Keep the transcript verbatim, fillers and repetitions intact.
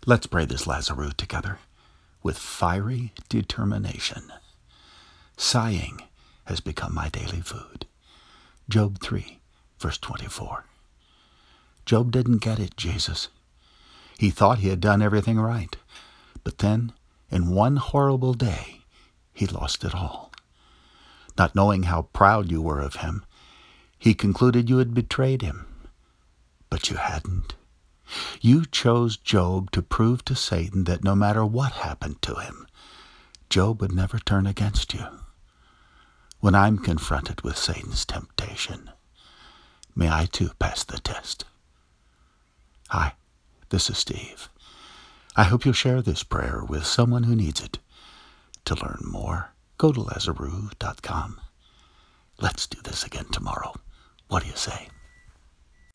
Let's pray this Lazarus together with fiery determination. Sighing has become my daily food. Job three, verse twenty-four. Job didn't get it, Jesus. He thought he had done everything right. But then, in one horrible day, he lost it all. Not knowing how proud you were of him, he concluded you had betrayed him. But you hadn't. You chose Job to prove to Satan that no matter what happened to him, Job would never turn against you. When I'm confronted with Satan's temptation, may I too pass the test. Hi, this is Steve. I hope you'll share this prayer with someone who needs it. To learn more, go to Lazarus dot com. Let's do this again tomorrow. What do you say?